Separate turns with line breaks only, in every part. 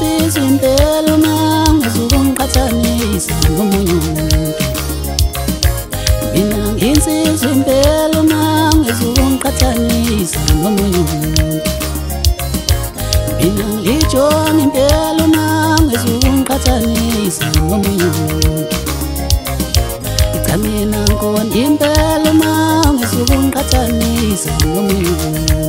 nginsizwa impela uma ngizokungiqhathanisa nomunye umuntu. Mina nginsizwa impela uma ngizokungiqhathanisa nomunye umuntu. Mina ngijonga impela uma ngizokungiqhathanisa nomunye umuntu. Cha mina ngona impela uma ngizokungiqhathanisa nomunye umuntu.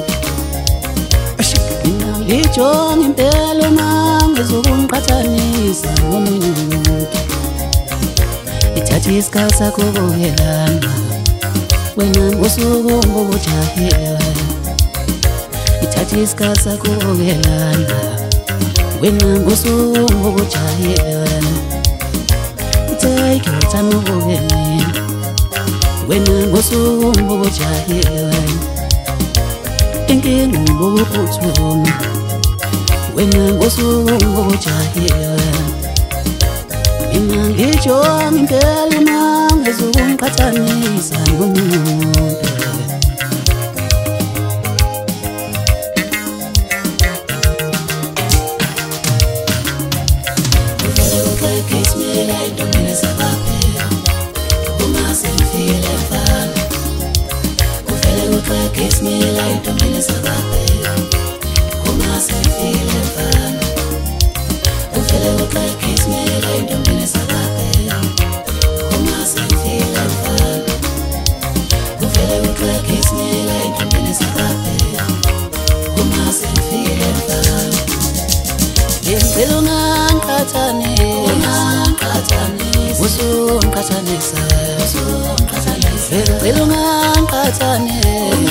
Mina ngijonga impela uma ngizokungiqhathanisa nomunye umuntu. Ithatha isikhathi sakho ukuhelana wena ngosuku ngokujahile. Ithatha isikhathi sakho ukuhelana wena ngosuku ngokujahile. Take your time ukuhelana wena ngosuku ngokujahile. Inkinga ngokuphuthuma wena ngosuku ngokujahile. Mina ngijonga impela uma ngizokungiqhathanisa nomunye umuntu.
Kiss me like the minutes of a day. Kuma se feel fun. Ufele uka kiss me like the minutes of a day. Kuma se feel fun. Ufele uka kiss me like the minutes of a day. Kuma se feel fun.
Ngicela ungangikhathanisi, usungikhathanisa. Ngicela ungangikhathanisi,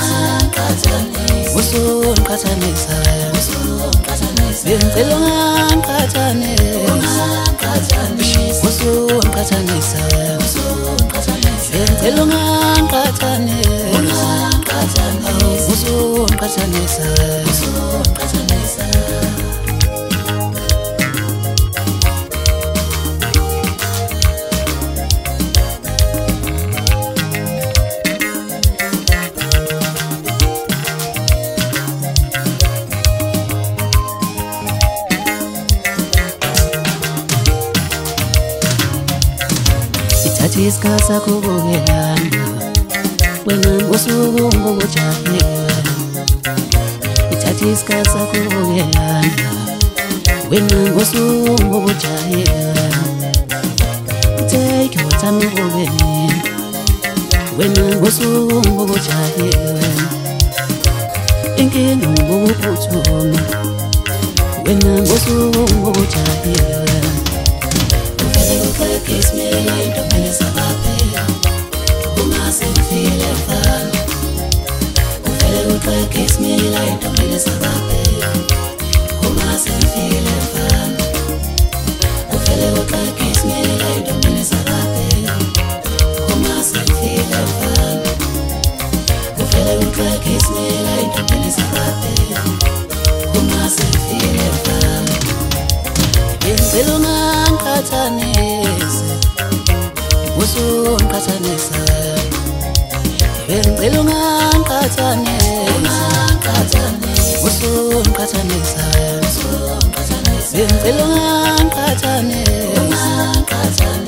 usungikhathanisa. Ngicela ungangikhathanisi, usungikhathanisa. Ngicela ungangikhathanisi, usungikhathanisa. Ithatha isikhathi sakho ukuhelana wena ngosuku ngokujahile. Ithatha isikhathi sakho ukuhelana wena ngosuku ngokujahile. Take your time ukuhelana wena ngosuku ngokujahile. Inkinga ngokuphuthuma wena ngosuku ngokujahile.
Kiss me like the minutes of a day. Kuma se feel fun. Ufele kiss me like the minutes of a day. Kuma se feel fun. Ufele kiss me like the minutes of a day. Kuma se feel fun. Ufele kiss me like the minutes of a day. Kuma se feel fun.
Ngicela ungangikhathanisi, usungikhathanisa. Ngicela ungangikhathanisi, usungikhathanisa. Ngicela ungangikhathanisi.